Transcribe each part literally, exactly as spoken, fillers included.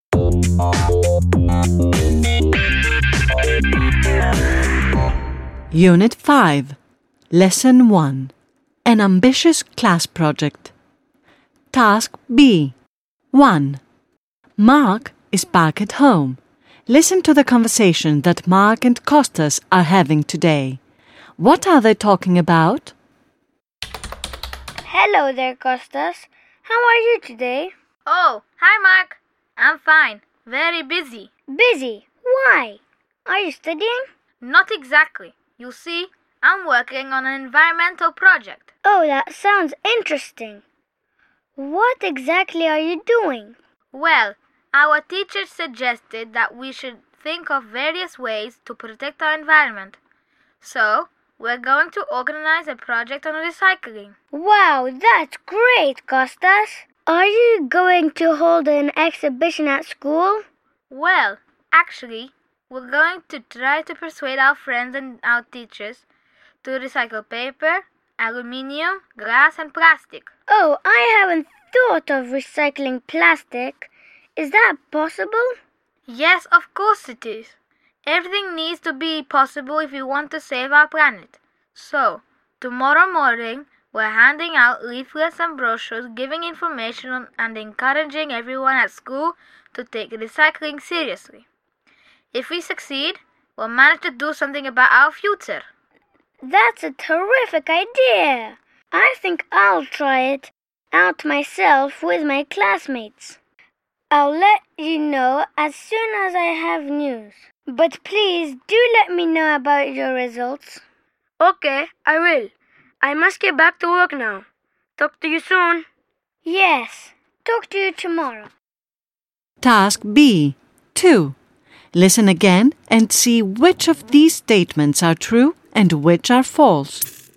Unit five, Lesson one, An Ambitious Class Project. Task B. one. Mark is back at home. Listen to the conversation that Mark and Costas are having today. What are they talking about? Hello there, Costas. How are you today? Oh, hi, Mark. I'm fine. Very busy. Busy? Why? Are you studying? Not exactly. You see, I'm working on an environmental project. Oh, that sounds interesting. What exactly are you doing? Well, our teacher suggested that we should think of various ways to protect our environment. So, we're going to organize a project on recycling. Wow, that's great, Costas. Are you going to hold an exhibition at school? Well, actually, we're going to try to persuade our friends and our teachers to recycle paper, aluminium, glass, and plastic. Oh, I haven't thought of recycling plastic. Is that possible? Yes, of course it is. Everything needs to be possible if we want to save our planet. So, tomorrow morning, we're handing out leaflets and brochures giving information on and encouraging everyone at school to take recycling seriously. If we succeed, we'll manage to do something about our future. That's a terrific idea. I think I'll try it out myself with my classmates. I'll let you know as soon as I have news. But please do let me know about your results. Okay, I will. I must get back to work now. Talk to you soon. Yes, talk to you tomorrow. Task B. two. Listen again and see which of these statements are true and which are false.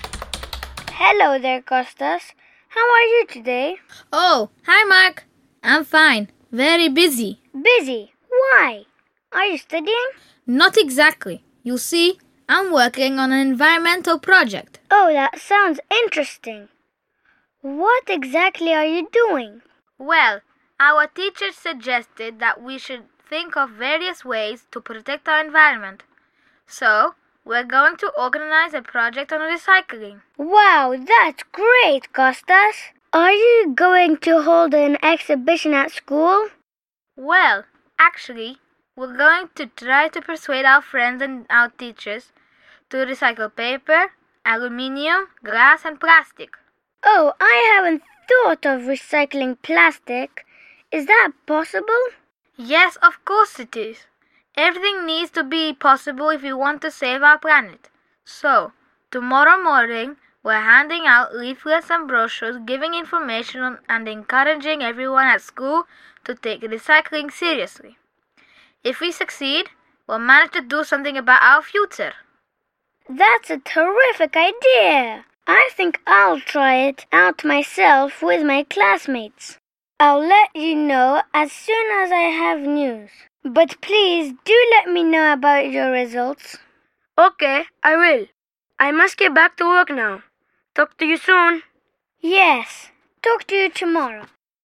Hello there, Costas. How are you today? Oh, hi, Mark. I'm fine. Very busy. Busy? Why? Are you studying? Not exactly. You see, I'm working on an environmental project. Oh, that sounds interesting. What exactly are you doing? Well, our teacher suggested that we should think of various ways to protect our environment. So, we're going to organize a project on recycling. Wow, that's great, Costas. Are you going to hold an exhibition at school? Well, actually, we're going to try to persuade our friends and our teachers to recycle paper, aluminium, glass, and plastic. Oh, I haven't thought of recycling plastic. Is that possible? Yes, of course it is. Everything needs to be possible if we want to save our planet. So, tomorrow morning, we're handing out leaflets and brochures giving information on and encouraging everyone at school to take recycling seriously. If we succeed, we'll manage to do something about our future. That's a terrific idea. I think I'll try it out myself with my classmates. I'll let you know as soon as I have news. But please do let me know about your results. Okay, I will. I must get back to work now. Talk to you soon. Yes, talk to you tomorrow.